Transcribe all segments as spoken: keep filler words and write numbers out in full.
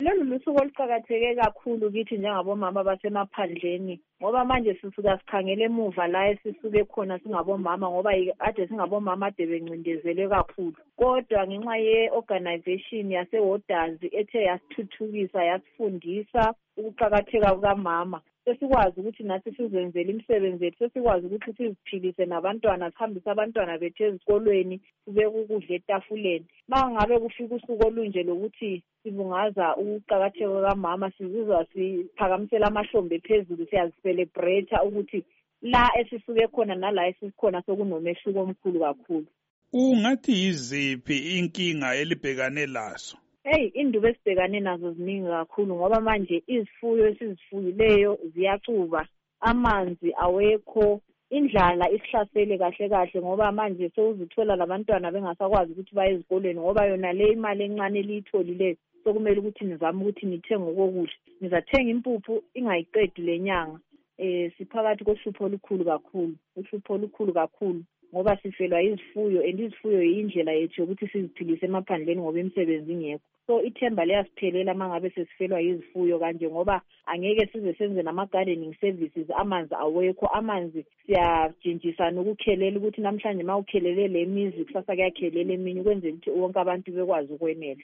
Lolu lusuku oluqakatheke kakhulu kithi njengabomama basemaphandleni ngoba manje sisuka sikhangele emuva la esisuke khona singabomama ngoba ade singabomama ade bencindezelwe kakhulu. Kodwa ngenxa ye-organization yase-Woders ethe yasithuthukisa yasifundisa ukuqakatheka kukamama, sesikwazi ukuthi nathi sizenzele imisebenzi yethu, sesikwazi ukuthi siziphilise nabantwana, sihambise abantwana bethu ezikolweni, sibeke ukudla etafuleni. Ma ngabe kufika usuku olunje lokuthi sibungaza ukuqakatheka kukamama, sizizwa siphakamisela amahlombe phezulu, siyazicelebrate ukuthi la esisuke khona nala esisikhona sokunomehluko omkhulu kakhulu. Ungathi yiziphi inkinga elibhekane lazo? Hey, indubo esibhekane nazo ziningi kakhulu ngoba manje izifuyo esizifuyileyo ziyacuba, amanzi awekho, indlala isihlasele kahle kahle ngoba manje sewuzithola labantwana bengasakwazi ukuthi baye ezikolweni ngoba yona le imali encane eliyitholileyo sokumele ukuthi nizame ukuthi nithenge ukudla. Nizathenga impuphu ingayiqedi lenyanga. Eh siphakathi kohlupho olukhulu kakhulu, uhlupho olukhulu kakhulu ngoba sifelwa izifuyo and izifuyo yindlela yethu yokuthi siziphilise emaphandleni ngoba imisebenzi ingekho. So ithemba liyasiphelela mangabe sesifelwa izifuyo kanje ngoba angeke size senze nama-gardening services, amanzi awekho. Amanzi siyajinjisana ukukhelela ukuthi namhlanje ma ukhelele le mizi kusasa kuyakhelela eminye ukwenzela ukuthi wonke abantu bekwazi ukwenela.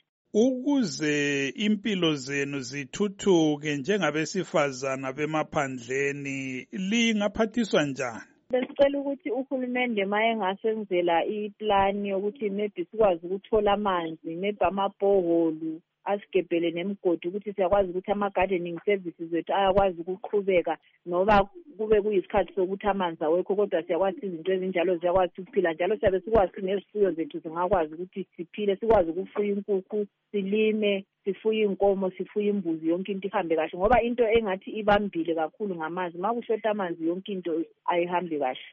Ukuze impilo zenu zithuthuke njengabesifazana bemaphandleni lingaphathiswa njani? Besicela ukuthi uhulumende ma engasenzela iplani yokuthi maybe sikwazi ukuthola amanzi, maybe amabhoholu asigebhele nemigodi ukuthi siyakwazi ukuthi ama-gardening services ethu ayakwazi ukuqhubeka noba kube kuyisikhathi sokuthi amanzi awekho kodwa siyakwazi izinto ezinjalo ziyakwazi ukuphila njalo siyabe sikwazi nezifuyo zethu zingakwazi ukuthi siphile, sikwazi ukufuya inkukhu, silime, sifuye inkomo, sifuye imbuzi, yonke into ihambe kahle ngoba into engathi ibambile kakhulu ngamanzi. Ma kushota amanzi yonke into ayihambi kahle.